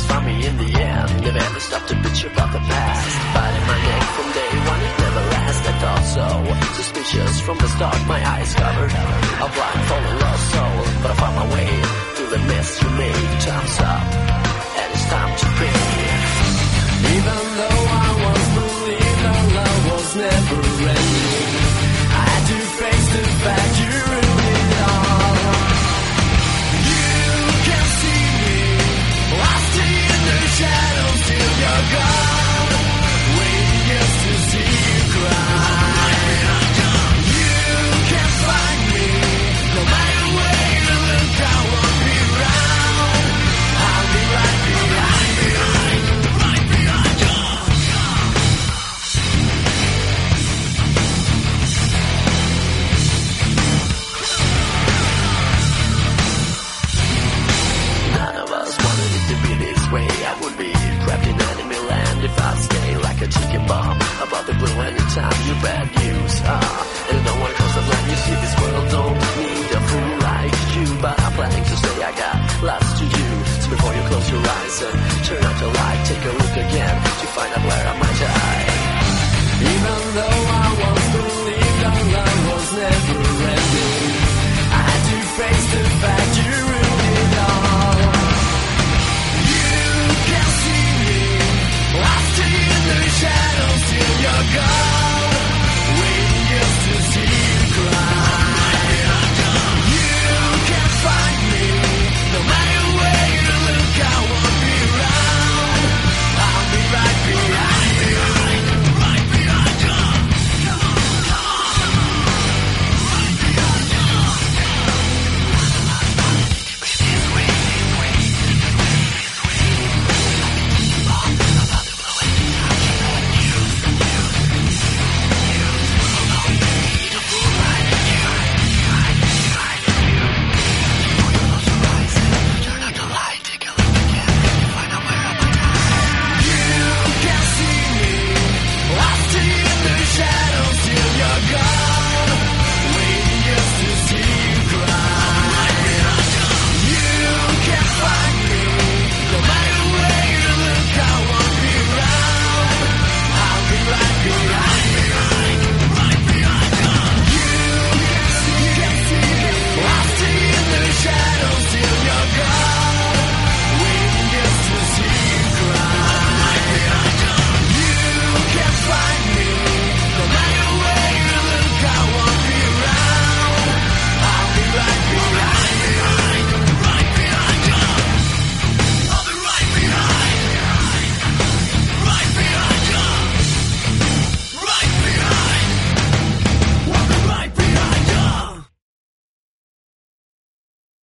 always found me in the end. Never ever stopped to bitch about the past. Biting my neck from day one, it never lasts. I thought so. Suspicious from the start, my eyes covered. A blindfolded lost soul, but I found my way through the mess you made. Time's up, and it's time to pay. Even though I once believed our love was never ending, I had to face the fact you ruined it all. You can see me, lost in the shadows till you're gone, waiting just to see you cry. You can find me, no matter where you look, I won't be around. I'll be right behind you. I would be trapped in enemy land if I stay like a chicken bomb above the blue anytime you bad news. And no one comes to blame. You see, this world don't need a fool like you, but I'm planning to say I got lots to do. So before you close your eyes and turn out the light, take a look again to find out